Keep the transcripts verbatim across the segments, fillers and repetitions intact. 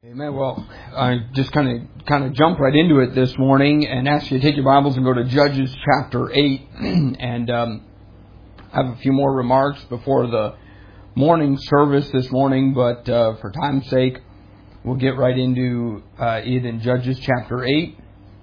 Amen. Well, I just kind of kind of jump right into it this morning and ask you to take your Bibles and go to Judges chapter eight, and um, I have a few more remarks before the morning service this morning, but uh, for time's sake, we'll get right into uh, it in Judges chapter eight.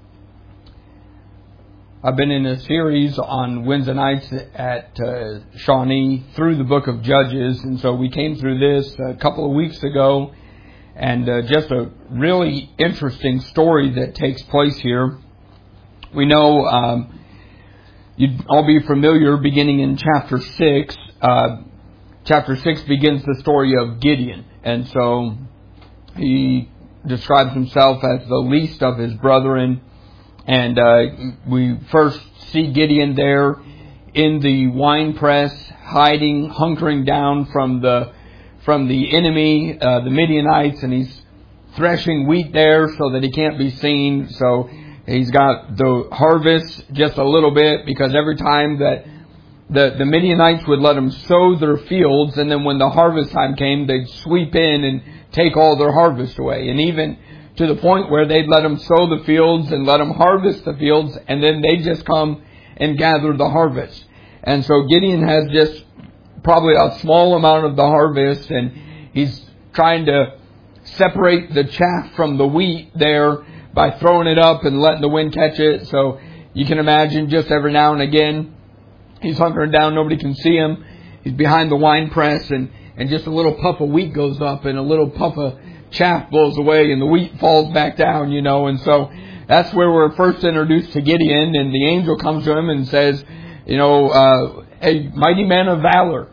I've been in a series on Wednesday nights at uh, Shawnee through the book of Judges, and so we came through this a couple of weeks ago. And uh, just a really interesting story that takes place here. We know um, you'd all be familiar beginning in chapter six. Uh, chapter six begins the story of Gideon. And so he describes himself as the least of his brethren. And uh, we first see Gideon there in the winepress, hiding, hunkering down from the from the enemy, uh, the Midianites, and he's threshing wheat there so that he can't be seen. So he's got the harvest just a little bit, because every time that the, the Midianites would let them sow their fields, and then when the harvest time came, they'd sweep in and take all their harvest away. And even to the point where they'd let them sow the fields and let them harvest the fields, and then they'd just come and gather the harvest. And so Gideon has just probably a small amount of the harvest, and he's trying to separate the chaff from the wheat there by throwing it up and letting the wind catch it. So you can imagine just every now and again he's hunkering down, nobody can see him. He's behind the wine press, and, and just a little puff of wheat goes up and a little puff of chaff blows away and the wheat falls back down, you know. And so that's where we're first introduced to Gideon, and the angel comes to him and says, you know, uh, a mighty man of valor.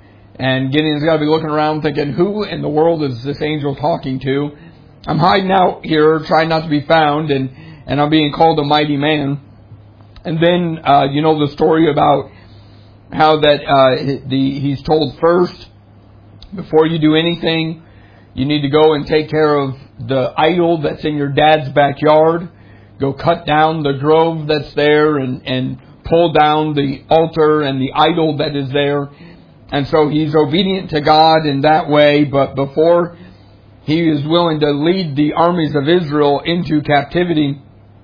And Gideon's got to be looking around thinking, who in the world is this angel talking to? I'm hiding out here, trying not to be found, and, and I'm being called a mighty man. And then, uh, you know the story about how that uh, the he's told first, before you do anything, you need to go and take care of the idol that's in your dad's backyard. Go cut down the grove that's there and, and pull down the altar and the idol that is there. And so he's obedient to God in that way, but before he is willing to lead the armies of Israel into captivity,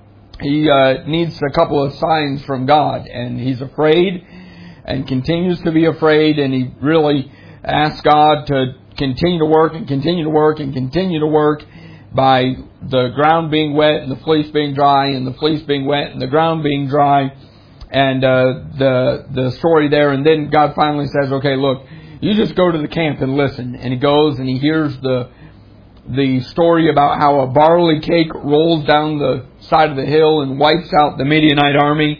he uh, needs a couple of signs from God. And he's afraid and continues to be afraid, and he really asks God to continue to work and continue to work and continue to work by the ground being wet and the fleece being dry, and the fleece being wet and the ground being dry. And uh, the the story there, and then God finally says, okay, look, you just go to the camp and listen. And he goes and he hears the the story about how a barley cake rolls down the side of the hill and wipes out the Midianite army.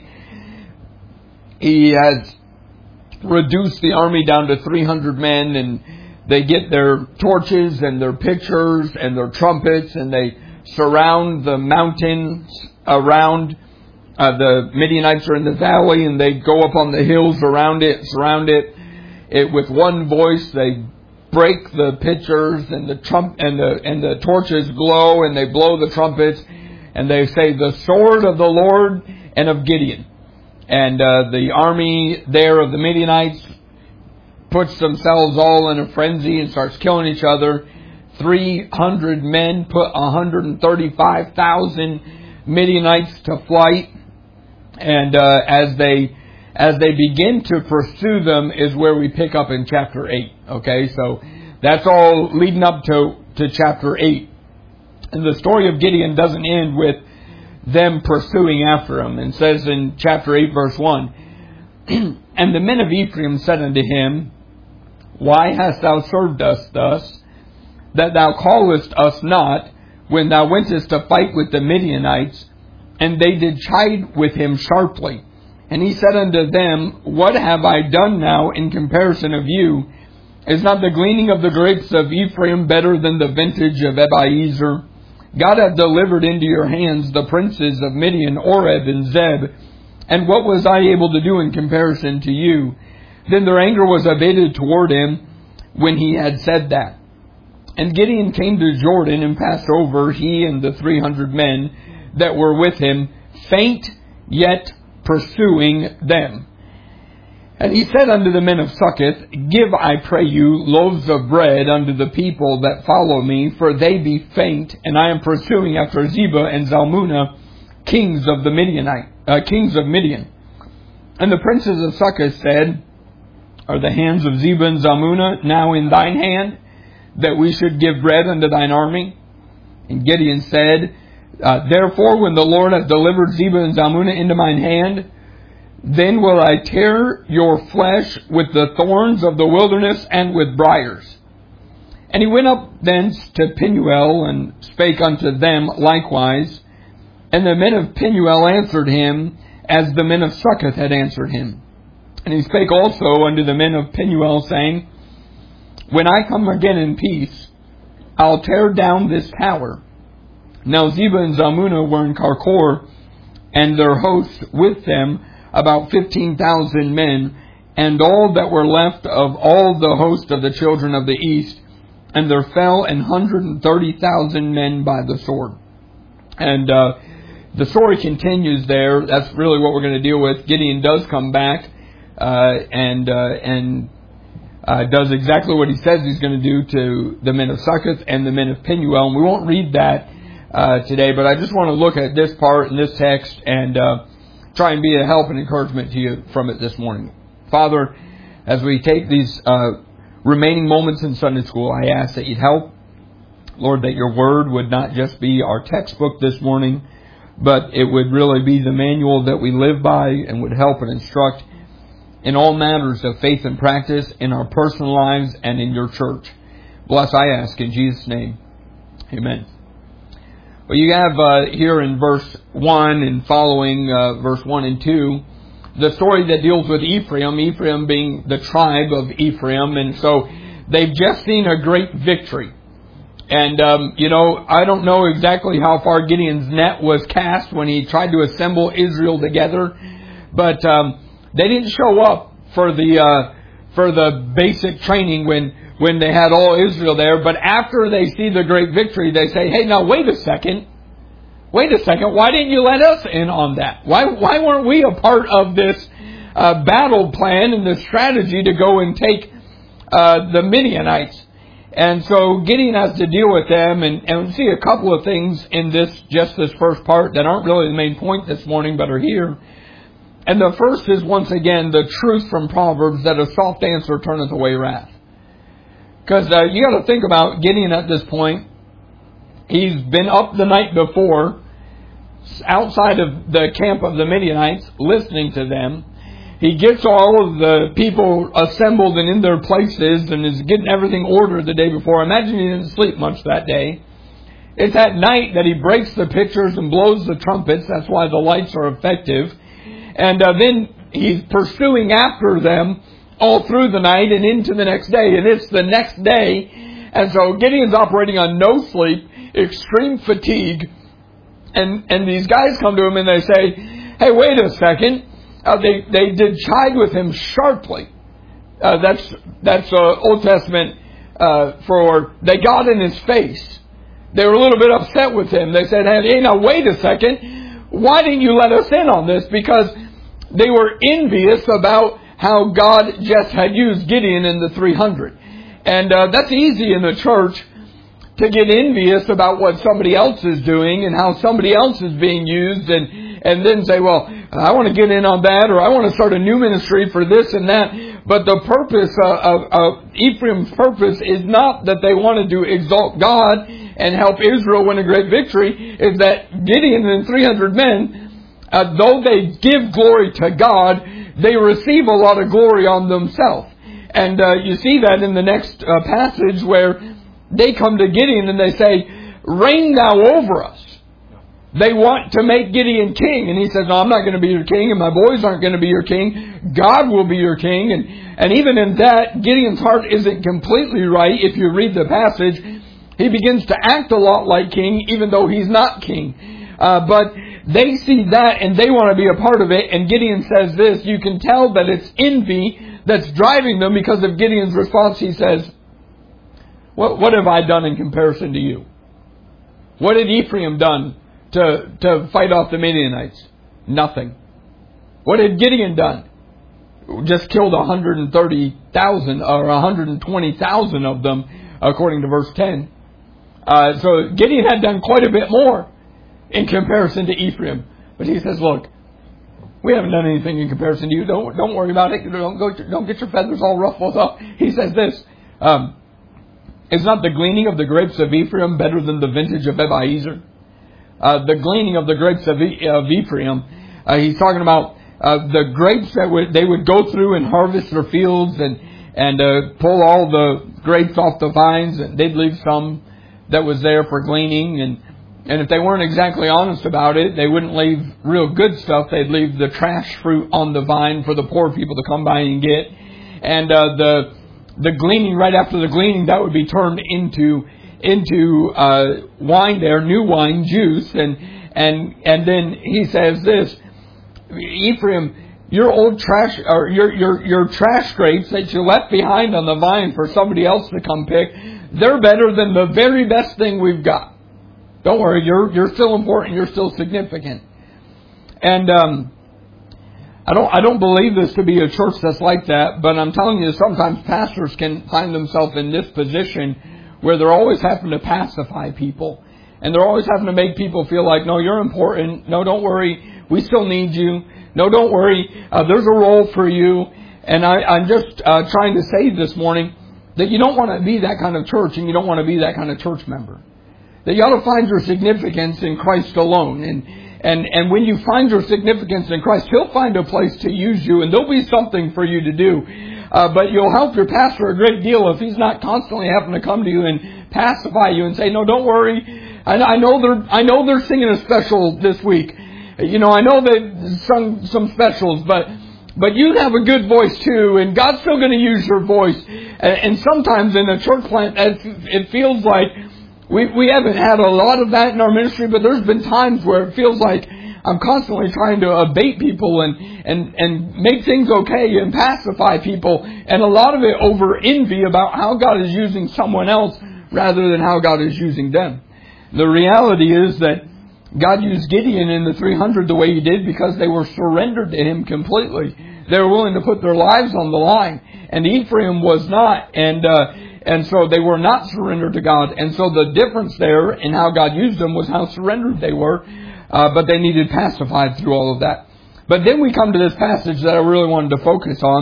He has reduced the army down to three hundred men, and they get their torches and their pitchers and their trumpets, and they surround the mountains around. Uh, the Midianites are in the valley, and they go up on the hills around it, surround it. It with one voice, they break the pitchers, and the trump and the and the torches glow, and they blow the trumpets, and they say, "The sword of the Lord and of Gideon." And uh, the army there of the Midianites puts themselves all in a frenzy and starts killing each other. Three hundred men put one hundred thirty-five thousand Midianites to flight. And uh, as they as they begin to pursue them is where we pick up in chapter eight. Okay, so that's all leading up to, to chapter eight. And the story of Gideon doesn't end with them pursuing after him. And says in chapter eight, verse one, and the men of Ephraim said unto him, why hast thou served us thus, that thou callest us not, when thou wentest to fight with the Midianites? And they did chide with him sharply. And he said unto them, what have I done now in comparison of you? Is not the gleaning of the grapes of Ephraim better than the vintage of Abiezer? God hath delivered into your hands the princes of Midian, Oreb, and Zeb. And what was I able to do in comparison to you? Then their anger was abated toward him when he had said that. And Gideon came to Jordan and passed over, he and the three hundred men that were with him, faint yet pursuing them. And he said unto the men of Succoth, Give, I pray you, loaves of bread unto the people that follow me, for they be faint, and I am pursuing after Zebah and Zalmunna, kings of the Midianite, uh, kings of Midian. And the princes of Succoth said, Are the hands of Zebah and Zalmunna now in thine hand, that we should give bread unto thine army? And Gideon said, uh, Therefore, when the Lord hath delivered Zebah and Zalmunna into mine hand, then will I tear your flesh with the thorns of the wilderness and with briars. And he went up thence to Penuel, and spake unto them likewise. And the men of Penuel answered him, as the men of Succoth had answered him. And he spake also unto the men of Penuel, saying, When I come again in peace, I'll tear down this tower. Now Zebah and Zalmunna were in Karkor, and their host with them, about fifteen thousand men, and all that were left of all the host of the children of the east, and there fell an hundred and thirty thousand men by the sword. And uh, the story continues there. That's really what we're going to deal with. Gideon does come back uh, and uh, and uh, does exactly what he says he's going to do to the men of Succoth and the men of Penuel. And we won't read that uh, today, but I just want to look at this part in this text and uh, try and be a help and encouragement to you from it this morning. Father, as we take these uh, remaining moments in Sunday school, I ask that you'd help, Lord, that your word would not just be our textbook this morning, but it would really be the manual that we live by and would help and instruct in all matters of faith and practice in our personal lives and in your church. Bless, I ask, in Jesus' name. Amen. Well, you have uh, here in verse one and following uh, verse one and two, the story that deals with Ephraim, Ephraim being the tribe of Ephraim. And so they've just seen a great victory. And, um, you know, I don't know exactly how far Gideon's net was cast when he tried to assemble Israel together. But um, they didn't show up for the uh, for the basic training when when they had all Israel there. But after they see the great victory, they say, hey, now wait a second. Wait a second. Why didn't you let us in on that? Why why weren't we a part of this uh, battle plan and the strategy to go and take uh, the Midianites? And so Gideon has to deal with them, and, and see a couple of things in this, just this first part, that aren't really the main point this morning, but are here. And the first is, once again, the truth from Proverbs that a soft answer turneth away wrath. Because uh, you got to think about Gideon at this point. He's been up the night before, outside of the camp of the Midianites, listening to them. He gets all of the people assembled and in their places and is getting everything ordered the day before. Imagine he didn't sleep much that day. It's at night that he breaks the pitchers and blows the trumpets. That's why the lights are effective. And uh, then he's pursuing after them all through the night and into the next day. And it's the next day. And so Gideon's operating on no sleep, extreme fatigue. And, and these guys come to him and they say, hey, wait a second. Uh, they, they did chide with him sharply. Uh, that's that's uh, Old Testament uh, for they got in his face. They were a little bit upset with him. They said, hey, now wait a second. Why didn't you let us in on this? Because they were envious about how God just had used Gideon in the three hundred. And uh, that's easy in the church to get envious about what somebody else is doing and how somebody else is being used, and, and then say, well, I want to get in on that, or I want to start a new ministry for this and that. But the purpose of, of, of Ephraim's purpose is not that they wanted to exalt God and help Israel win a great victory. Is that Gideon and three hundred men, uh, though they give glory to God, they receive a lot of glory on themselves. And uh, you see that in the next uh, passage where they come to Gideon and they say, reign thou over us. They want to make Gideon king. And he says, no, I'm not going to be your king, and my boys aren't going to be your king. God will be your king. And, and even in that, Gideon's heart isn't completely right. If you read the passage, he begins to act a lot like king, even though he's not king. Uh, but they see that and they want to be a part of it. And Gideon says this, you can tell that it's envy that's driving them, because of Gideon's response. He says, what, what have I done in comparison to you? What had Ephraim done to, to fight off the Midianites? Nothing. What had Gideon done? just killed one hundred thirty thousand or one hundred twenty thousand of them, according to verse ten. Uh, so Gideon had done quite a bit more in comparison to Ephraim. But he says, look, we haven't done anything in comparison to you. Don't don't worry about it. Don't go. Don't get your feathers all ruffled up. He says this. Um, Is not the gleaning of the grapes of Ephraim better than the vintage of Abiezer? Uh, the gleaning of the grapes of, e- of Ephraim, uh, he's talking about uh, the grapes that would, they would go through and harvest their fields and and uh, pull all the grapes off the vines, and they'd leave some that was there for gleaning. And, and if they weren't exactly honest about it, they wouldn't leave real good stuff. They'd leave the trash fruit on the vine for the poor people to come by and get. And uh, the The gleaning, right after the gleaning, that would be turned into into uh, wine there, new wine, juice. And and and then he says this, Ephraim, your old trash, or your your your trash grapes that you left behind on the vine for somebody else to come pick, they're better than the very best thing we've got. Don't worry, you're you're still important, you're still significant. And um I don't I don't believe this to be a church that's like that, but I'm telling you, sometimes pastors can find themselves in this position where they're always having to pacify people. And they're always having to make people feel like, no, you're important. No, don't worry. We still need you. No, don't worry. Uh, there's a role for you. And I, I'm just uh, trying to say this morning that you don't want to be that kind of church, and you don't want to be that kind of church member. That you ought to find your significance in Christ alone. And And and when you find your significance in Christ, He'll find a place to use you, and there'll be something for you to do. Uh, but you'll help your pastor a great deal if he's not constantly having to come to you and pacify you and say, "No, don't worry. I, I know they're I know they're singing a special this week. You know, I know they've sung some specials, but but you have a good voice too, and God's still going to use your voice." And, and sometimes in a church plant, it feels like We we haven't had a lot of that in our ministry, but there's been times where it feels like I'm constantly trying to abate people and, and, and make things okay and pacify people. And a lot of it over envy about how God is using someone else rather than how God is using them. The reality is that God used Gideon in the three hundred the way He did because they were surrendered to Him completely. They were willing to put their lives on the line. And Ephraim was not. And uh And so they were not surrendered to God. And so the difference there in how God used them was how surrendered they were. Uh, but they needed pacified through all of that. But then we come to this passage that I really wanted to focus on,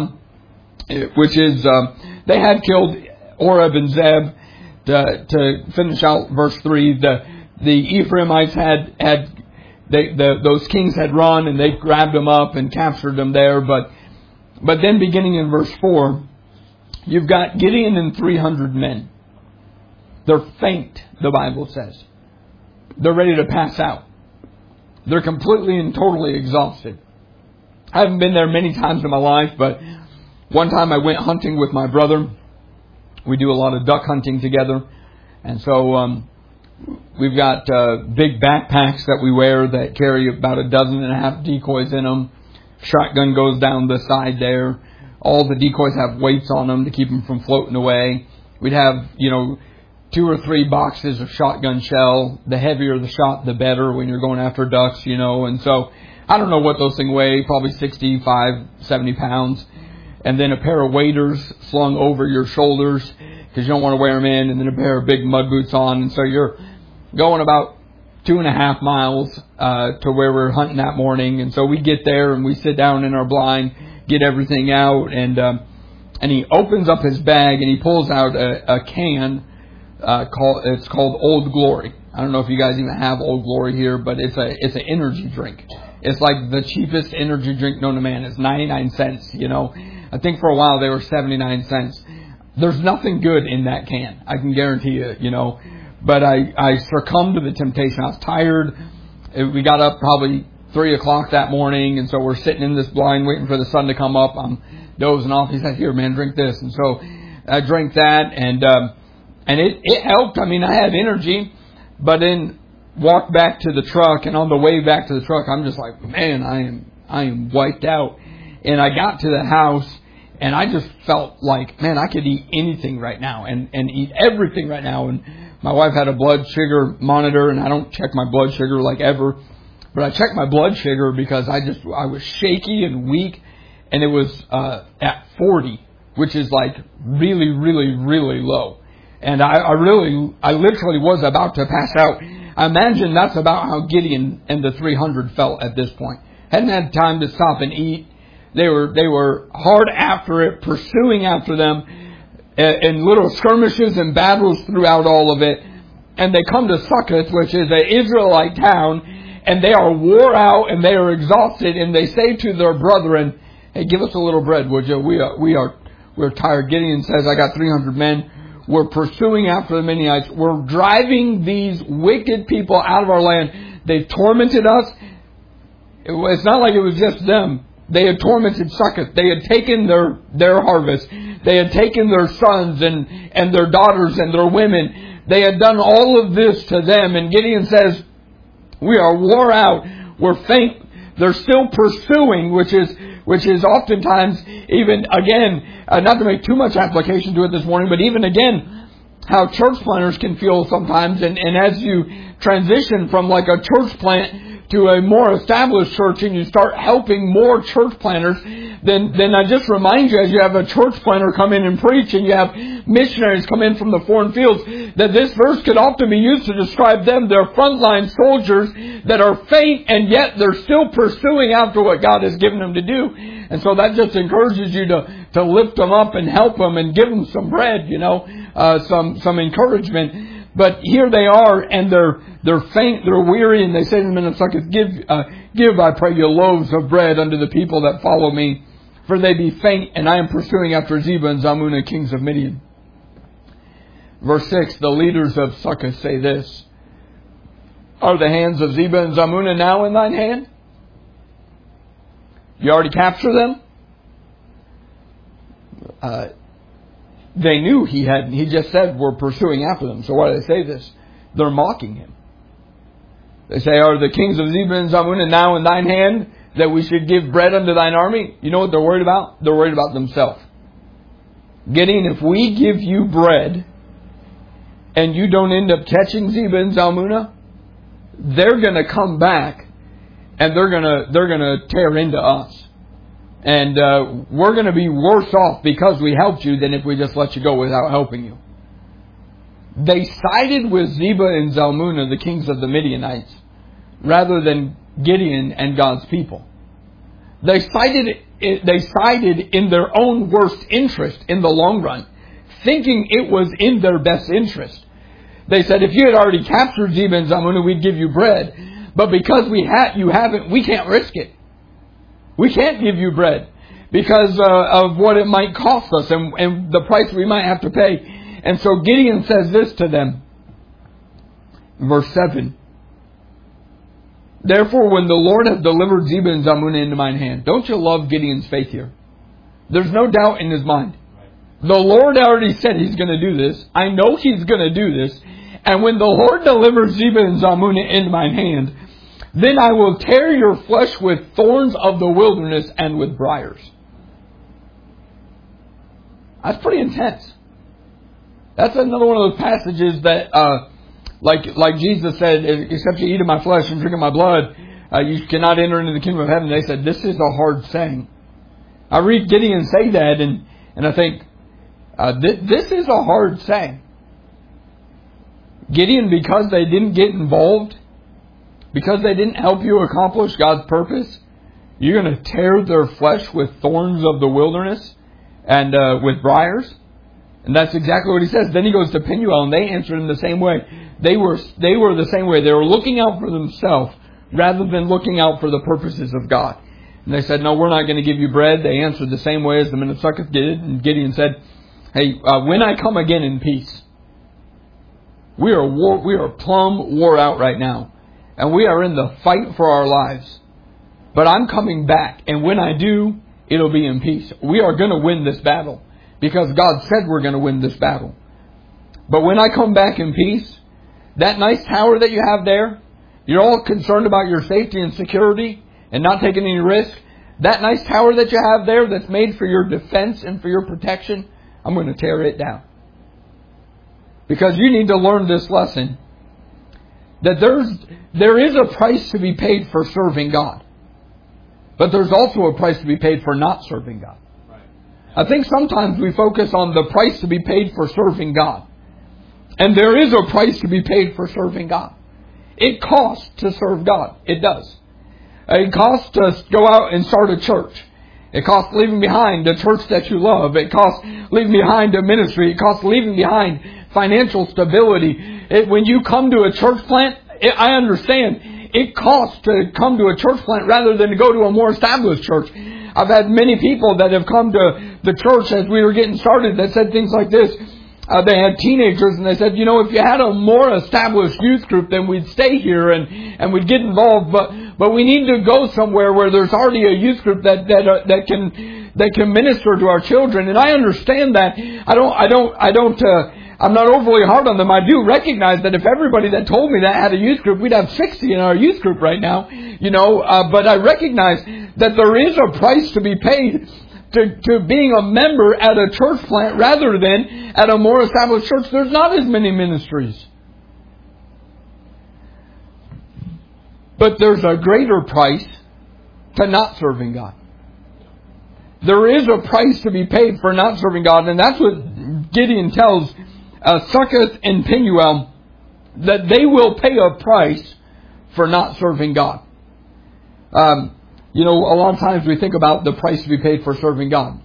which is uh, they had killed Oreb and Zeb. To, to finish out verse three, the the Ephraimites had had they the, those kings had run and they grabbed them up and captured them there. But but then beginning in verse four. You've got Gideon and three hundred men. They're faint, the Bible says. They're ready to pass out. They're completely and totally exhausted. I haven't been there many times in my life, but one time I went hunting with my brother. We do a lot of duck hunting together. And so um, we've got uh, big backpacks that we wear that carry about a dozen and a half decoys in them. Shotgun goes down the side there. All the decoys have weights on them to keep them from floating away. We'd have, you know, two or three boxes of shotgun shell. The heavier the shot, the better when you're going after ducks, you know. And so I don't know what those things weigh, probably sixty-five, seventy pounds. And then a pair of waders slung over your shoulders because you don't want to wear them in. And then a pair of big mud boots on. And so you're going about two and a half miles uh, to where we're hunting that morning. And so we get there and we sit down in our blind, get everything out, and um, and he opens up his bag and he pulls out a, a can uh, called it's called Old Glory. I don't know if you guys even have Old Glory here, but it's a it's an energy drink. It's like the cheapest energy drink known to man. It's ninety-nine cents. You know, I think for a while they were seventy-nine cents. There's nothing good in that can. I can guarantee you. You know, but I I succumbed to the temptation. I was tired. We got up probably three o'clock that morning, and so we're sitting in this blind waiting for the sun to come up. I'm dozing off. He said, "Here, man, drink this." And so I drank that, and um, and it, it helped. I mean, I had energy, but then walked back to the truck, and on the way back to the truck, I'm just like, man, I am I am wiped out. And I got to the house, and I just felt like, man, I could eat anything right now, and, and eat everything right now. And my wife had a blood sugar monitor, and I don't check my blood sugar like ever. But I checked my blood sugar because I just I was shaky and weak, and it was uh, at forty, which is like really, really, really low. And I, I really, I literally was about to pass out. I imagine that's about how Gideon and the three hundred felt at this point. Hadn't had time to stop and eat. They were, they were hard after it, pursuing after them in little skirmishes and battles throughout all of it. And they come to Succoth, which is an Israelite town, and they are wore out and they are exhausted, and they say to their brethren, "Hey, give us a little bread, would you? We are, we are, we're tired." Gideon says, "I got three hundred men. We're pursuing after the Midianites. We're driving these wicked people out of our land. They've tormented us." It's not like it was just them. They had tormented Succoth. They had taken their, their harvest. They had taken their sons and, and their daughters and their women. They had done all of this to them. And Gideon says, "We are wore out. We're faint." They're still pursuing, which is which is oftentimes even, again, uh, not to make too much application to it this morning, but even again, how church planters can feel sometimes. And, and as you transition from like a church plant to a more established church and you start helping more church planters, then, then I just remind you, as you have a church planter come in and preach and you have missionaries come in from the foreign fields, that this verse could often be used to describe them. They're frontline soldiers that are faint, and yet they're still pursuing after what God has given them to do. And so that just encourages you to, to lift them up and help them and give them some bread, you know, uh, some, some encouragement. But here they are, and they're, they're faint, they're weary, and they say to the men of Succoth, give, uh, give, I pray you, loaves of bread unto the people that follow me, for they be faint, and I am pursuing after Zebah and Zalmunna, kings of Midian. Verse six, the leaders of Succoth say this: "Are the hands of Zebah and Zalmunna now in thine hand? You already captured them?" Uh, they knew he had, he just said, "We're pursuing after them." So why do they say this? They're mocking him. They say, "Are the kings of Zebah and Zalmunna now in thine hand, that we should give bread unto thine army?" You know what they're worried about? They're worried about themselves. Gideon, if we give you bread and you don't end up catching Zebah and Zalmunna, they're going to come back and they're going to they're going to tear into us. And uh, we're going to be worse off because we helped you than if we just let you go without helping you. They sided with Zebah and Zalmunna, the kings of the Midianites, rather than Gideon and God's people. They sided, they sided in their own worst interest in the long run, thinking it was in their best interest. They said, "If you had already captured Zebah and Zalmunna, we'd give you bread. But because we ha- you haven't, we can't risk it. We can't give you bread because uh, of what it might cost us and, and the price we might have to pay." And so Gideon says this to them. Verse seven. "Therefore, when the Lord hath delivered Zebah and Zalmunna into mine hand." Don't you love Gideon's faith here? There's no doubt in his mind. The Lord already said He's going to do this. I know He's going to do this. And when the Lord delivers Zebah and Zalmunna into mine hand, then I will tear your flesh with thorns of the wilderness and with briars. That's pretty intense. That's another one of those passages that, uh, like like Jesus said, "Except you eat of my flesh and drink of my blood, uh, you cannot enter into the kingdom of heaven." They said, this is a hard saying. I read Gideon say that, and, and I think, uh, th- this is a hard saying. Gideon, because they didn't get involved, because they didn't help you accomplish God's purpose, you're going to tear their flesh with thorns of the wilderness and uh, with briars. And that's exactly what he says. Then he goes to Penuel, and they answered him the same way. They were they were the same way. They were looking out for themselves rather than looking out for the purposes of God. And they said, "No, we're not going to give you bread." They answered the same way as the men of Succoth did. And Gideon said, "Hey, uh, when I come again in peace, we are war, we are plumb wore out right now, and we are in the fight for our lives. But I'm coming back, and when I do, it'll be in peace. We are going to win this battle, because God said we're going to win this battle. But when I come back in peace, that nice tower that you have there, you're all concerned about your safety and security and not taking any risk. That nice tower that you have there that's made for your defense and for your protection, I'm going to tear it down. Because you need to learn this lesson, that there's there is a price to be paid for serving God. But there's also a price to be paid for not serving God. I think sometimes we focus on the price to be paid for serving God. And there is a price to be paid for serving God. It costs to serve God. It does. It costs to go out and start a church. It costs leaving behind a church that you love. It costs leaving behind a ministry. It costs leaving behind financial stability. It, when you come to a church plant, it, I understand it costs to come to a church plant rather than to go to a more established church. I've had many people that have come to the church as we were getting started that said things like this. Uh, they had teenagers and they said, you know, if you had a more established youth group, then we'd stay here and, and we'd get involved. But but we need to go somewhere where there's already a youth group that that uh, that can that can minister to our children. And I understand that. I don't I don't I don't. Uh, I'm not overly hard on them. I do recognize that if everybody that told me that had a youth group, we'd have sixty in our youth group right now. You know, uh, but I recognize that there is a price to be paid to, to being a member at a church plant rather than at a more established church. There's not as many ministries. But there's a greater price to not serving God. There is a price to be paid for not serving God. And that's what Gideon tells uh, Succoth and Penuel, that they will pay a price for not serving God. Um, you know, a lot of times we think about the price to be paid for serving God.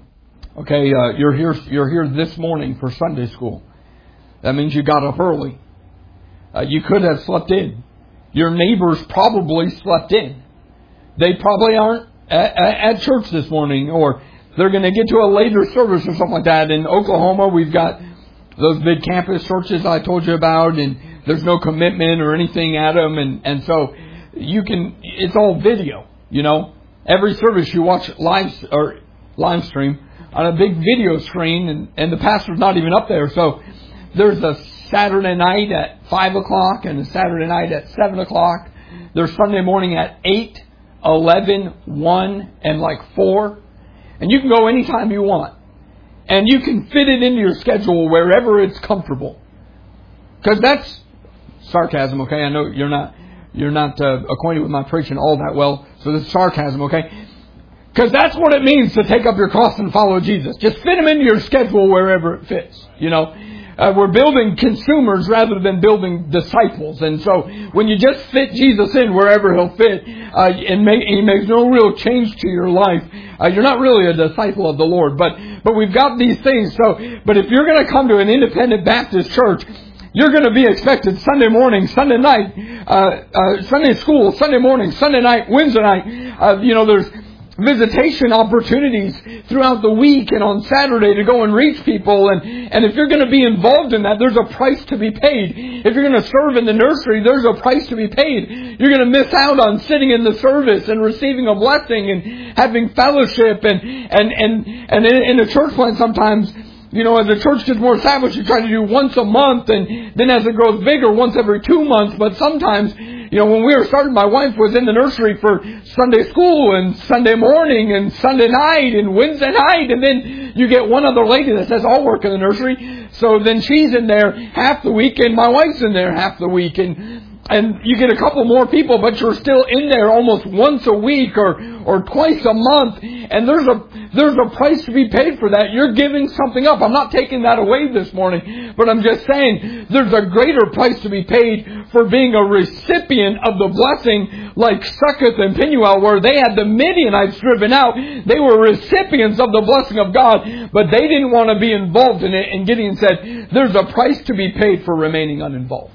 Okay, uh, you're here. You're here this morning for Sunday school. That means you got up early. Uh, you could have slept in. Your neighbors probably slept in. They probably aren't at, at church this morning, or they're going to get to a later service or something like that. In Oklahoma, we've got those big campus churches I told you about, and there's no commitment or anything at them, and and so you can. It's all video. You know, every service you watch live or live stream on a big video screen, and, and the pastor's not even up there. So there's a Saturday night at five o'clock and a Saturday night at seven o'clock. There's Sunday morning at eight, eleven, one, and like four. And you can go anytime you want. And you can fit it into your schedule wherever it's comfortable. Because that's sarcasm, okay? I know you're not you're not uh, acquainted with my preaching all that well, so this is sarcasm, okay? Because that's what it means to take up your cross and follow Jesus. Just fit them into your schedule wherever it fits, you know. Uh, we're building consumers rather than building disciples. And so when you just fit Jesus in wherever He'll fit, uh, and make, He makes no real change to your life, uh, you're not really a disciple of the Lord. But but we've got these things. So, but if you're going to come to an independent Baptist church, you're going to be expected Sunday morning, Sunday night, uh, uh, Sunday school, Sunday morning, Sunday night, Wednesday night. Uh, you know, there's visitation opportunities throughout the week and on Saturday to go and reach people. And, and if you're going to be involved in that, there's a price to be paid. If you're going to serve in the nursery, there's a price to be paid. You're going to miss out on sitting in the service and receiving a blessing and having fellowship. And, and, and, and in, in a church plant sometimes, you know, as the church gets more established, you try to do once a month, and then as it grows bigger, once every two months. But sometimes, you know, when we were starting, my wife was in the nursery for Sunday school and Sunday morning and Sunday night and Wednesday night. And then you get one other lady that says, I'll work in the nursery. So then she's in there half the week and my wife's in there half the week. And and you get a couple more people, but you're still in there almost once a week or, or twice a month. And there's a there's a price to be paid for that. You're giving something up. I'm not taking that away this morning, but I'm just saying there's a greater price to be paid for being a recipient of the blessing, like Succoth and Penuel, where they had the Midianites driven out. They were recipients of the blessing of God, but they didn't want to be involved in it. And Gideon said, there's a price to be paid for remaining uninvolved.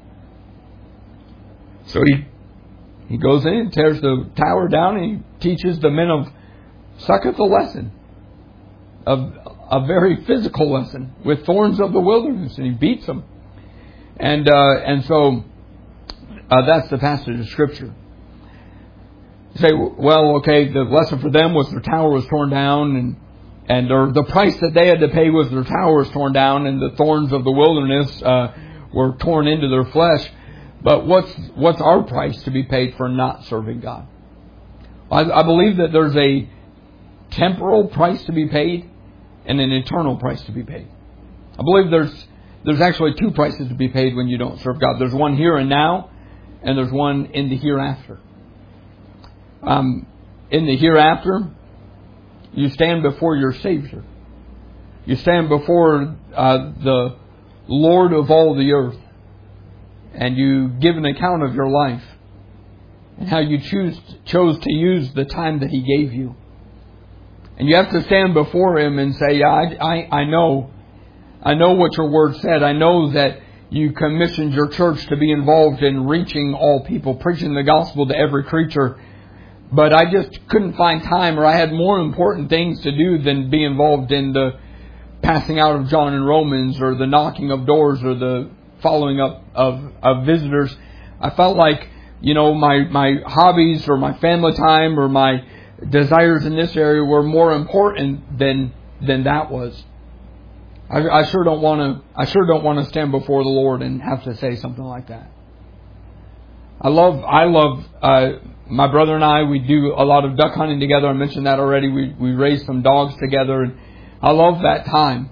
So he he goes in and tears the tower down, and he teaches the men of Succoth a lesson, a, a very physical lesson with thorns of the wilderness, and he beats them. And uh, and so uh, that's the passage of Scripture. You say, well, okay, the lesson for them was their tower was torn down, and and or the price that they had to pay was their tower was torn down, and the thorns of the wilderness uh, were torn into their flesh. But what's what's our price to be paid for not serving God? I, I believe that there's a temporal price to be paid and an eternal price to be paid. I believe there's there's actually two prices to be paid when you don't serve God. There's one here and now, and there's one in the hereafter. Um, in the hereafter, you stand before your Savior. You stand before uh, the Lord of all the earth. And you give an account of your life. And how you choose, chose to use the time that He gave you. And you have to stand before Him and say, yeah, I, I, I know. I know what your Word said. I know that you commissioned your church to be involved in reaching all people, preaching the gospel to every creature. But I just couldn't find time, or I had more important things to do than be involved in the passing out of John and Romans, or the knocking of doors, or the following up of, of visitors. I felt like, you know, my, my hobbies or my family time or my desires in this area were more important than than that was. I, I sure don't want to. I sure don't want to stand before the Lord and have to say something like that. I love. I love. Uh, my brother and I. We do a lot of duck hunting together. I mentioned that already. We we raise some dogs together, and I love that time.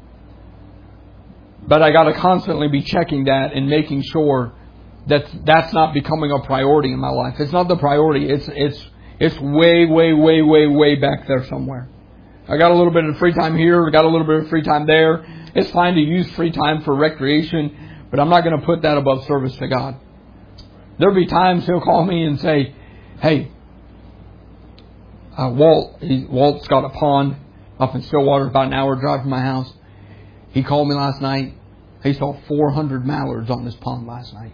But I got to constantly be checking that and making sure that that's not becoming a priority in my life. It's not the priority. It's it's it's way way way way way back there somewhere. I got a little bit of free time here. I got a little bit of free time there. It's fine to use free time for recreation, but I'm not going to put that above service to God. There'll be times He'll call me and say, "Hey, uh, Walt, he, Walt's got a pond up in Stillwater, about an hour drive from my house. He called me last night. He saw four hundred mallards on this pond last night.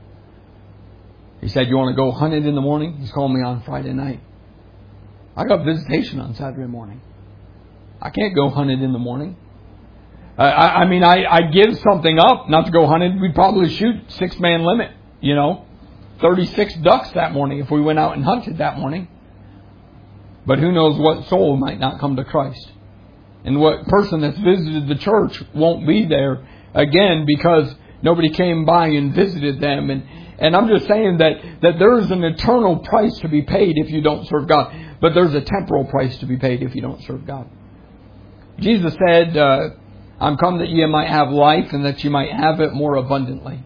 He said, you want to go hunting in the morning?" He's calling me on Friday night. I got visitation on Saturday morning. I can't go hunting in the morning. Uh, I, I mean, I, I give something up not to go hunting. We'd probably shoot six-man limit, you know. thirty-six ducks that morning if we went out and hunted that morning. But who knows what soul might not come to Christ. And what person that's visited the church won't be there again because nobody came by and visited them. And, and I'm just saying that, that there is an eternal price to be paid if you don't serve God. But there's a temporal price to be paid if you don't serve God. Jesus said, uh, I'm come that ye might have life and that ye might have it more abundantly.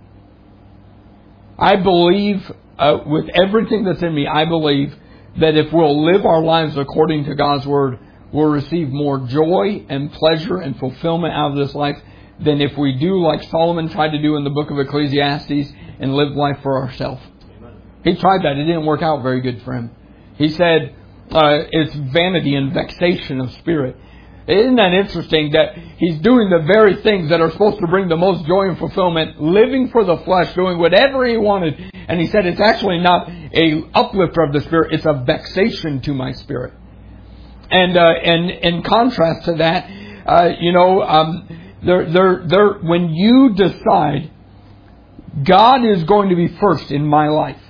I believe, uh, with everything that's in me, I believe that if we'll live our lives according to God's Word, we'll receive more joy and pleasure and fulfillment out of this life than if we do like Solomon tried to do in the book of Ecclesiastes and live life for ourselves. He tried that. It didn't work out very good for him. He said, uh, it's vanity and vexation of spirit. Isn't that interesting that he's doing the very things that are supposed to bring the most joy and fulfillment, living for the flesh, doing whatever he wanted. And he said it's actually not a uplifter of the spirit, it's a vexation to my spirit. And uh, and in contrast to that, uh, you know, um, there, there, there, when you decide God is going to be first in my life,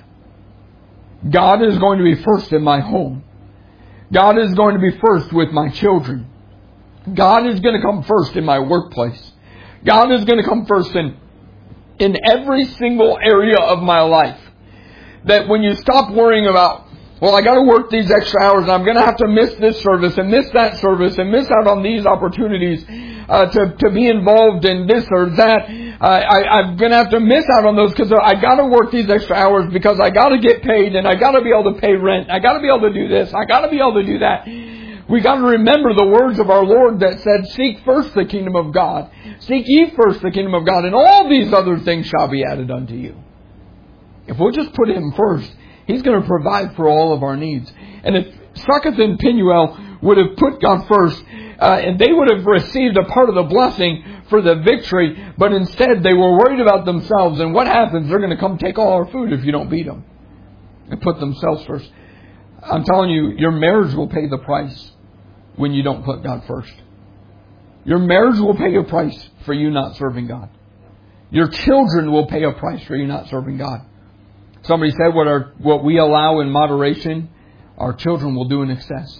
God is going to be first in my home, God is going to be first with my children, God is going to come first in my workplace, God is going to come first in in every single area of my life. That when you stop worrying about, well, I got to work these extra hours and I'm going to have to miss this service and miss that service and miss out on these opportunities uh, to, to be involved in this or that. Uh, I, I'm going to have to miss out on those because I got to work these extra hours because I got to get paid and I got to be able to pay rent. I got to be able to do this. I got to be able to do that. We got to remember the words of our Lord that said, seek first the kingdom of God. Seek ye first the kingdom of God, and all these other things shall be added unto you. If we'll just put Him first, He's going to provide for all of our needs. And if Succoth and Penuel would have put God first, uh, and they would have received a part of the blessing for the victory, but instead they were worried about themselves. And what happens? They're going to come take all our food if you don't beat them. And put themselves first. I'm telling you, your marriage will pay the price when you don't put God first. Your marriage will pay a price for you not serving God. Your children will pay a price for you not serving God. Somebody said what our what we allow in moderation, our children will do in excess.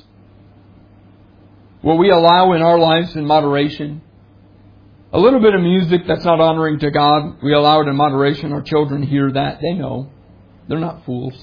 What we allow in our lives in moderation, a little bit of music that's not honoring to God, we allow it in moderation. Our children hear that. They know. They're not fools.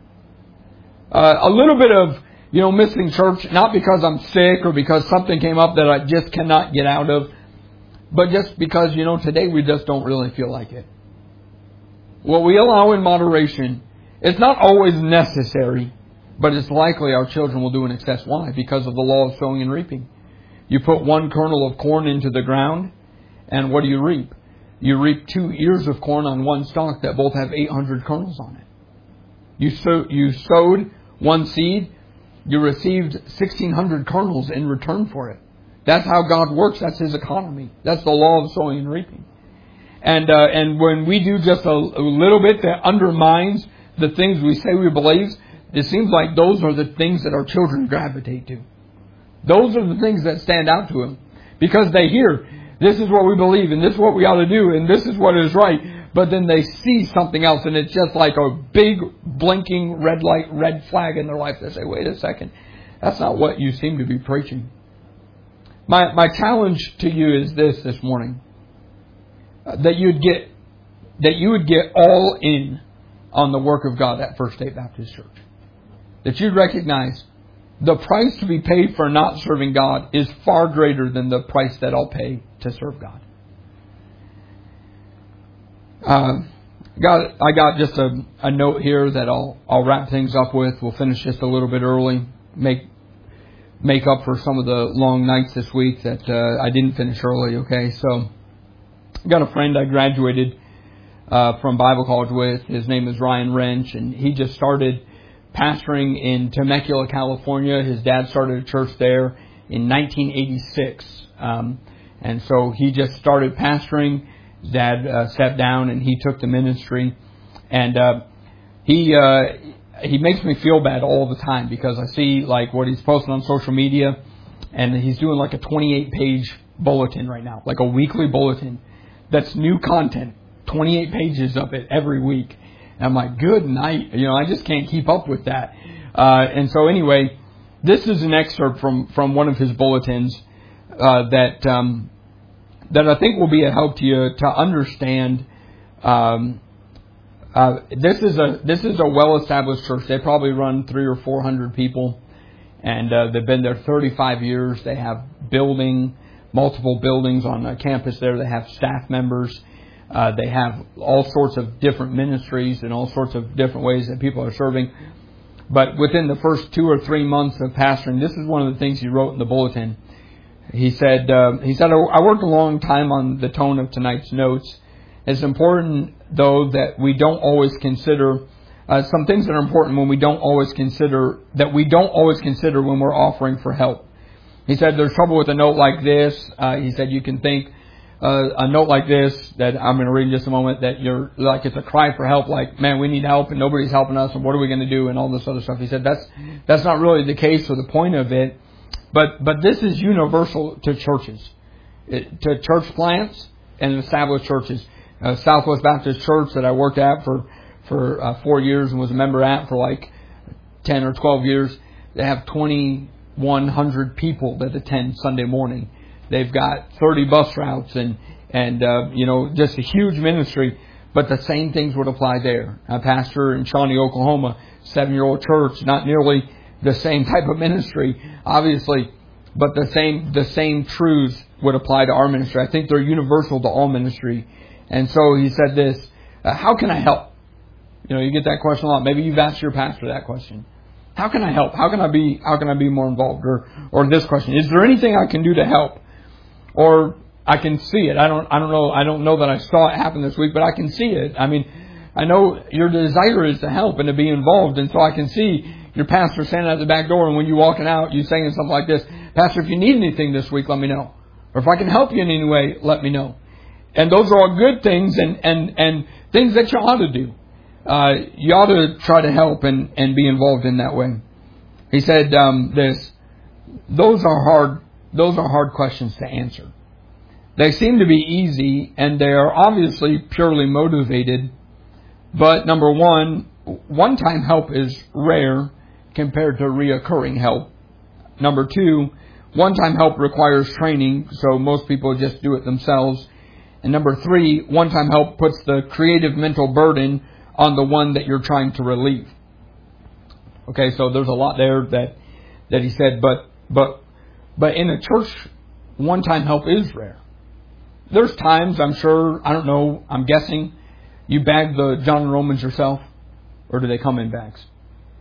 Uh, a little bit of, you know, missing church, not because I'm sick or because something came up that I just cannot get out of, but just because, you know, today we just don't really feel like it. What we allow in moderation, it's not always necessary, but it's likely our children will do in excess. Why? Because of the law of sowing and reaping. You put one kernel of corn into the ground, and what do you reap? You reap two ears of corn on one stalk that both have eight hundred kernels on it. You sow, you sowed one seed, you received sixteen hundred kernels in return for it. That's how God works. That's His economy. That's the law of sowing and reaping. And uh, and when we do just a, a little bit that undermines the things we say we believe, it seems like those are the things that our children gravitate to. Those are the things that stand out to them. Because they hear, this is what we believe, and this is what we ought to do, and this is what is right. But then they see something else, and it's just like a big blinking red light, red flag in their life. They say, wait a second, that's not what you seem to be preaching. My my challenge to you is this this morning. Uh, that you'd get that you would get all in on the work of God at First State Baptist Church. That you'd recognize the price to be paid for not serving God is far greater than the price that I'll pay to serve God. Uh, got I got just a, a note here that I'll I'll wrap things up with. We'll finish just a little bit early. Make make up for some of the long nights this week that uh, I didn't finish early. Okay, so I got a friend I graduated uh, from Bible college with. His name is Ryan Wrench, and he just started pastoring in Temecula, California. His dad started a church there in nineteen eighty-six, um, and so he just started pastoring. Dad uh, stepped down and he took the ministry, and uh, he uh, he makes me feel bad all the time because I see like what he's posting on social media, and he's doing like a twenty-eight page bulletin right now, like a weekly bulletin that's new content, twenty-eight pages of it every week. And I'm like, good night, you know, I just can't keep up with that. Uh, and so anyway, this is an excerpt from from one of his bulletins uh, that. Um, that I think will be a help to you to understand. Um, uh, this is a this is a well-established church. They probably run three or four hundred people, and uh, they've been there thirty-five years. They have building, multiple buildings on the campus there. They have staff members. Uh, they have all sorts of different ministries and all sorts of different ways that people are serving. But within the first two or three months of pastoring, this is one of the things he wrote in the bulletin. He said, uh, he said, I worked a long time on the tone of tonight's notes. It's important, though, that we don't always consider uh, some things that are important when we don't always consider, that we don't always consider when we're offering for help. He said, there's trouble with a note like this. Uh, he said, you can think uh, a note like this that I'm going to read in just a moment, that you're like, it's a cry for help, like, man, we need help and nobody's helping us and what are we going to do and all this other stuff. He said, that's, that's not really the case or the point of it. But but this is universal to churches, it, to church plants and established churches. Uh, Southwest Baptist Church that I worked at for for uh, four years and was a member at for like ten or twelve years. They have twenty-one hundred people that attend Sunday morning. They've got thirty bus routes and and uh, you know just a huge ministry. But the same things would apply there. I pastor in Shawnee, Oklahoma, seven-year-old church, not nearly the same type of ministry, obviously, but the same the same truths would apply to our ministry. I think they're universal to all ministry. And so he said this, uh, how can I help? You know, you get that question a lot. Maybe you've asked your pastor that question. How can I help? How can I be how can I be more involved? Or or this question, is there anything I can do to help? Or I can see it. I don't I don't know I don't know that I saw it happen this week, but I can see it. I mean, I know your desire is to help and to be involved, and so I can see your pastor standing at the back door, and when you're walking out, you're saying something like this, Pastor, if you need anything this week, let me know. Or if I can help you in any way, let me know. And those are all good things and, and, and things that you ought to do. Uh, you ought to try to help and, and be involved in that way. He said um, this, those are hard, those are hard questions to answer. They seem to be easy, and they are obviously purely motivated. But number one, one-time help is rare compared to reoccurring help. Number two, one-time help requires training, so most people just do it themselves. And number three, one-time help puts the creative mental burden on the one that you're trying to relieve. Okay, so there's a lot there that that he said, but but but in a church, one-time help is rare. There's times, I'm sure, I don't know, I'm guessing, you bag the John and Romans yourself, or do they come in bags? No, we bag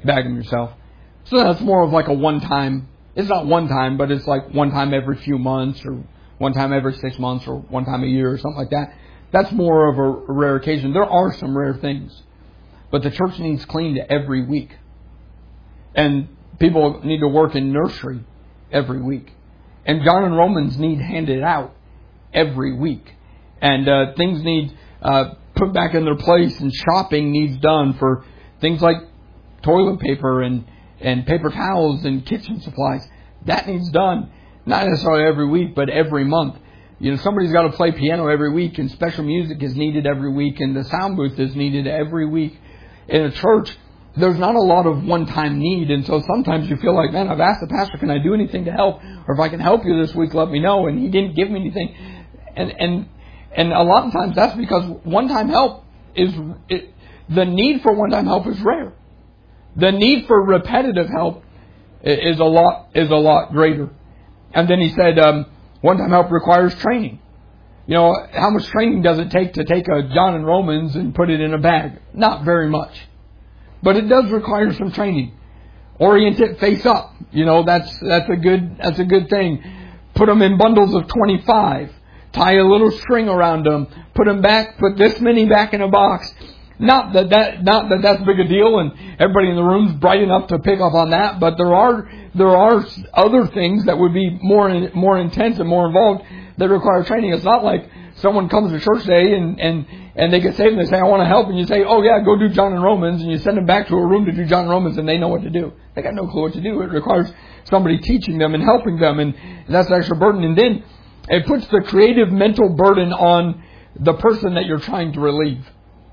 bag them yourself. So that's more of like a one-time. It's not one time, but it's like one time every few months or one time every six months or one time a year or something like that. That's more of a rare occasion. There are some rare things. But the church needs cleaned every week. And people need to work in nursery every week. And John and Romans need handed out every week. And uh, things need uh, put back in their place, and shopping needs done for things like toilet paper and, and paper towels and kitchen supplies. That needs done. Not necessarily every week, but every month. You know, somebody's got to play piano every week, and special music is needed every week, and the sound booth is needed every week. In a church, there's not a lot of one-time need, and so sometimes you feel like, man, I've asked the pastor, can I do anything to help? Or if I can help you this week, let me know, and he didn't give me anything. And and and a lot of times that's because one-time help is, it, the need for one-time help is rare. The need for repetitive help is a lot is a lot greater. And then he said, um, one-time help requires training. You know, how much training does it take to take a John and Romans and put it in a bag? Not very much. But it does require some training. Orient it face up. You know, that's that's a good that's a good thing. Put them in bundles of twenty-five. Tie a little string around them. Put them back. Put this many back in a box. Not that that not that that's a big a deal, and everybody in the room's bright enough to pick up on that. But there are there are other things that would be more more intense and more involved that require training. It's not like someone comes to church day and, and, and they get saved and they say, I want to help. And you say, oh yeah, go do John and Romans. And you send them back to a room to do John and Romans, and they know what to do. They got no clue what to do. It requires somebody teaching them and helping them. And that's an extra burden. And then it puts the creative mental burden on the person that you're trying to relieve.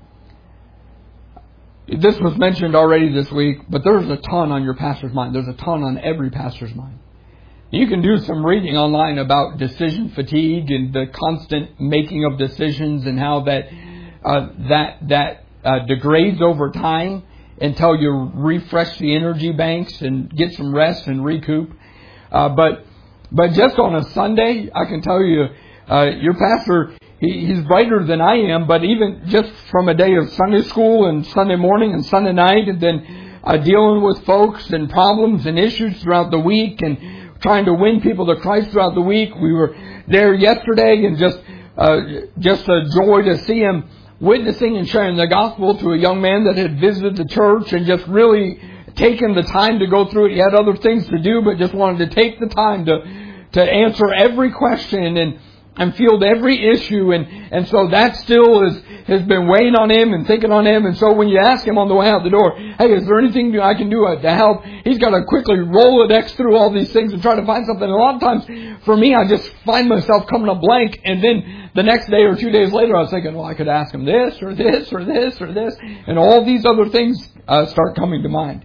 This was mentioned already this week, but there's a ton on your pastor's mind. There's a ton on every pastor's mind. You can do some reading online about decision fatigue and the constant making of decisions and how that uh, that that uh, degrades over time until you refresh the energy banks and get some rest and recoup. Uh, but but just on a Sunday, I can tell you, uh, your pastor, he, he's brighter than I am. But even just from a day of Sunday school and Sunday morning and Sunday night, and then uh, dealing with folks and problems and issues throughout the week, and trying to win people to Christ throughout the week. We were there yesterday, and just uh, just a joy to see him witnessing and sharing the gospel to a young man that had visited the church and just really taken the time to go through it. He had other things to do, but just wanted to take the time to to answer every question and and field every issue. And, and so that still is, has been weighing on him and thinking on him. And so when you ask him on the way out the door, hey, is there anything I can do to help? He's got to quickly Rolodex through all these things and try to find something. And a lot of times for me, I just find myself coming up blank. And then the next day or two days later, I was thinking, well, I could ask him this or this or this or this. And all these other things uh, start coming to mind.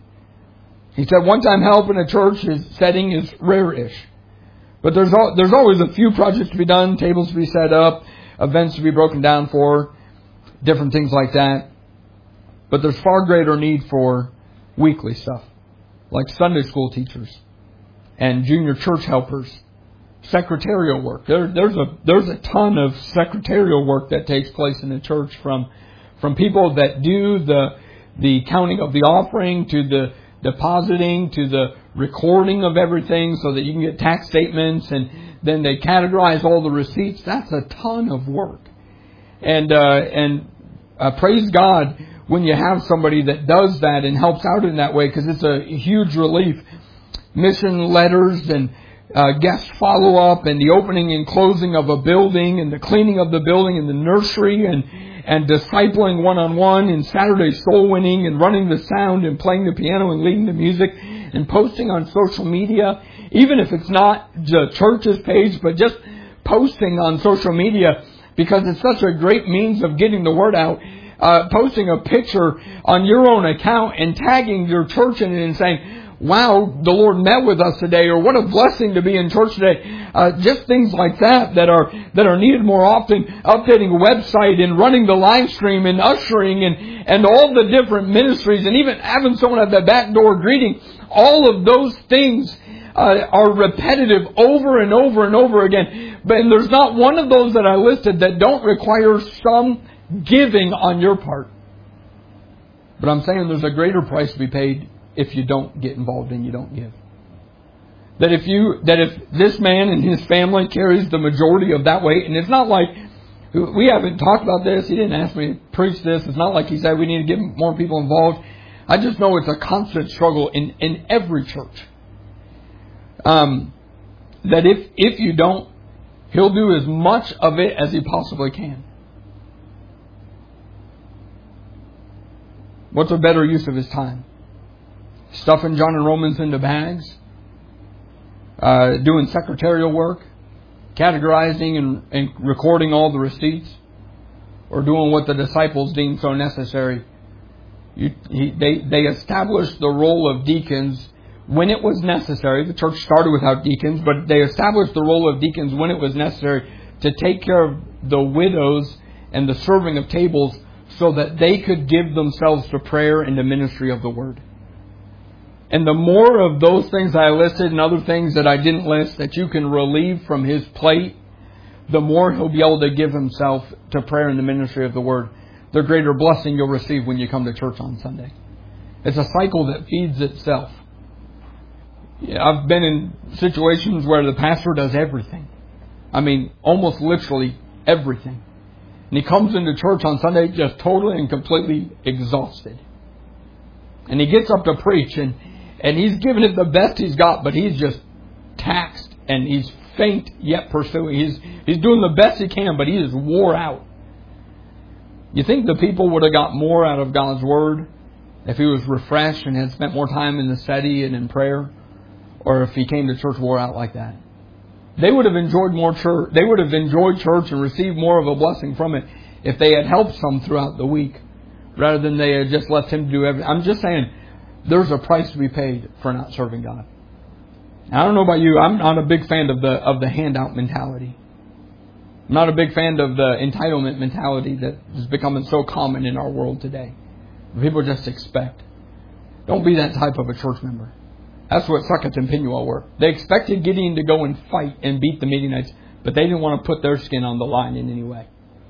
He said one-time help in a church is, setting is rare-ish. But there's al- there's always a few projects to be done, tables to be set up, events to be broken down for, different things like that. But there's far greater need for weekly stuff, like Sunday school teachers and junior church helpers, secretarial work. There, there's a there's a ton of secretarial work that takes place in the church, from from people that do the the counting of the offering to the depositing to the recording of everything so that you can get tax statements, and then they categorize all the receipts. That's a ton of work. And uh, and uh, praise God when you have somebody that does that and helps out in that way, because it's a huge relief. Mission letters and uh, guest follow-up and the opening and closing of a building and the cleaning of the building and the nursery and and discipling one-on-one and Saturday soul winning and running the sound and playing the piano and leading the music and posting on social media, even if it's not the church's page, but just posting on social media, because it's such a great means of getting the word out. Uh, posting a picture on your own account and tagging your church in it and saying, wow, the Lord met with us today, or what a blessing to be in church today. Uh, just things like that that are that are needed more often. Updating a website and running the live stream and ushering and, and all the different ministries, and even having someone at the back door greeting. All of those things uh, are repetitive over and over and over again. But and there's not one of those that I listed that don't require some giving on your part. But I'm saying there's a greater price to be paid if you don't get involved and you don't give. That if you that if this man and his family carries the majority of that weight, and it's not like we haven't talked about this. He didn't ask me to preach this. It's not like he said we need to get more people involved. I just know it's a constant struggle in, in every church. Um, that if if you don't, he'll do as much of it as he possibly can. What's a better use of his time? Stuffing John and Romans into bags? Uh, doing secretarial work? Categorizing and, and recording all the receipts? Or doing what the disciples deemed so necessary? You, he, they, they established the role of deacons when it was necessary. The church started without deacons, but they established the role of deacons when it was necessary to take care of the widows and the serving of tables so that they could give themselves to prayer and the ministry of the Word. And the more of those things I listed and other things that I didn't list that you can relieve from his plate, the more he'll be able to give himself to prayer and the ministry of the Word. The greater blessing you'll receive when you come to church on Sunday. It's a cycle that feeds itself. Yeah, I've been in situations where the pastor does everything. I mean, almost literally everything. And he comes into church on Sunday just totally and completely exhausted. And he gets up to preach and, and he's giving it the best he's got, but he's just taxed and he's faint yet pursuing. He's, he's doing the best he can, but he is wore out. You think the people would have got more out of God's Word if he was refreshed and had spent more time in the study and in prayer? Or if he came to church wore out like that? They would have enjoyed more church. They would have enjoyed church and received more of a blessing from it if they had helped some throughout the week, rather than they had just left him to do everything. I'm just saying, there's a price to be paid for not serving God. I don't know about you. I'm not a big fan of the of the handout mentality. I'm not a big fan of the entitlement mentality that is becoming so common in our world today. People just expect. Don't be that type of a church member. That's what Succoth and Penuel were. They expected Gideon to go and fight and beat the Midianites, but they didn't want to put their skin on the line in any way.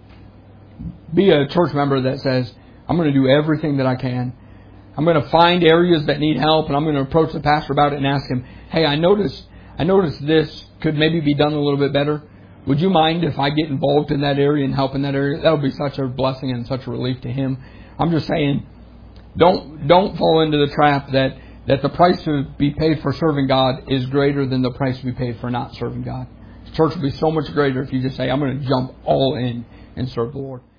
Be a church member that says, I'm going to do everything that I can. I'm going to find areas that need help, and I'm going to approach the pastor about it and ask him, hey, I noticed, I noticed this could maybe be done a little bit better. Would you mind if I get involved in that area and help in that area? That would be such a blessing and such a relief to him. I'm just saying, don't don't fall into the trap that that the price to be paid for serving God is greater than the price to be paid for not serving God. The church will be so much greater if you just say, I'm going to jump all in and serve the Lord.